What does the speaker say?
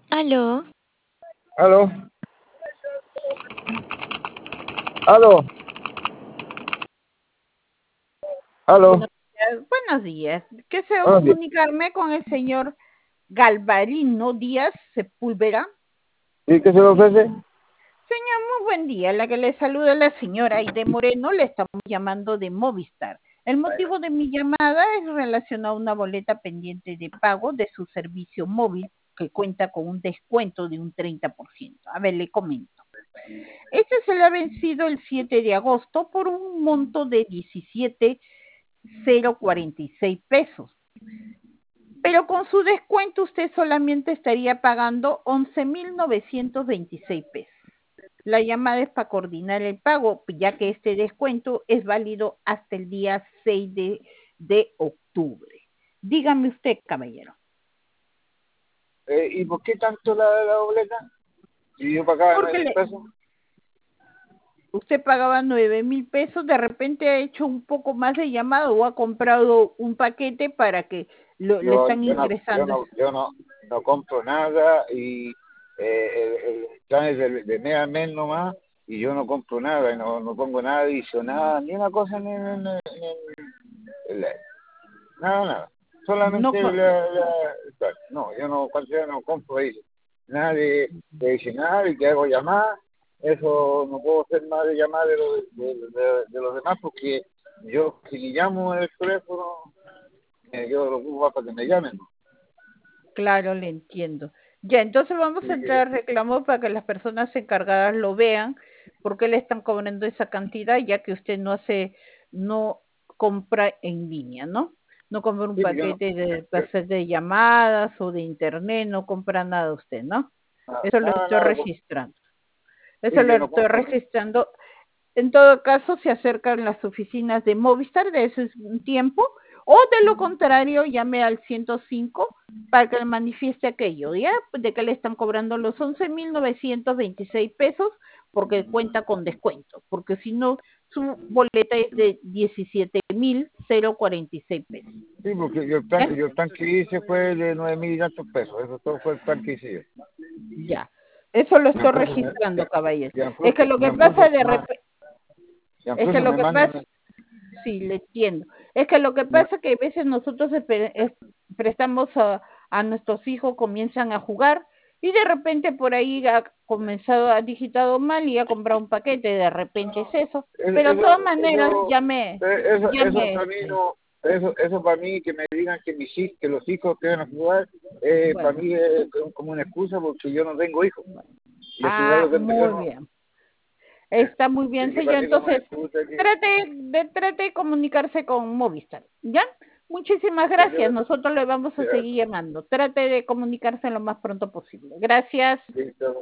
Aló, Aló, aló, aló. Buenos días. Deseo Buenos días. comunicarme con el señor Galvarino Díaz Sepúlveda. ¿Y qué se le ofrece? Señor, muy buen día. La que le saluda la señora Aide Moreno, le estamos llamando de Movistar. El motivo de mi llamada es relacionado a una boleta pendiente de pago de su servicio móvil que cuenta con un descuento de un 30%. A ver, le comento. Este se le ha vencido el 7 de agosto por un monto de 17,046 pesos. Pero con su descuento usted solamente estaría pagando 11,926 pesos. La llamada es para coordinar el pago, ya que este descuento es válido hasta el día 6 de octubre. Dígame usted, caballero. ¿Y por qué tanto la boleta? Si yo pagaba Porque 9.000 pesos. usted pagaba 9,000 pesos, de repente ha hecho un poco más de llamada o ha comprado un paquete para que le Yo, están yo no, yo ingresando. no, yo no, no compro nada y el plan es de mes a mes nomás y yo no compro nada y no pongo nada adicional, ni una cosa, la- nada. No, Solamente no, yo no compro ahí nada de adicional y que hago llamadas. Eso no puedo hacer más de llamadas de los demás porque yo si llamo el teléfono, yo lo ocupo para que me llamen. claro, le entiendo. Ya, entonces vamos a entrar a reclamo para que las personas encargadas lo vean, porque le están cobrando esa cantidad, ya que usted no compra en línea, ¿no? No compra un Sí, yo no, paquete de yo- hacer de llamadas o de internet, no compra nada usted, ¿no? Eso lo estoy nada, registrando. Eso sí, lo yo no estoy compro. registrando. En todo caso, se acercan las oficinas de Movistar de ese tiempo, o de lo contrario, llame al 105 para que le manifieste aquello, ¿ya? De que le están cobrando los 11,926 pesos porque cuenta con descuento, porque si no, su boleta es de 17,046 pesos. Sí, porque ¿Ya? el plan que hice fue de 9.000 y tantos pesos. Eso todo fue el plan que hice yo. Ya. Eso lo Y estoy incluso registrando, caballero. Es que incluso, lo y que pasa incluso, de repente, es que incluso lo me que pasa, mandan. sí, le entiendo. Es que lo que pasa es que a veces nosotros prestamos a nuestros hijos, comienzan a jugar y de repente por ahí ha comenzado, ha digitado mal y ha comprado un paquete, de repente es eso. Pero de todas maneras, Eso llame, para mí no, eso para mí que me digan que que los hijos que van a jugar, para bueno, mí es como una excusa porque yo no tengo hijos. Y hace un rato que yo muy no, bien. Está muy así bien, que para señor. mí como una Entonces, excusa que trate de comunicarse con Movistar, ¿ya? Muchísimas ya, gracias. Nosotros le vamos a ya, seguir llamando. Trate de comunicarse lo más pronto posible. Gracias. listo.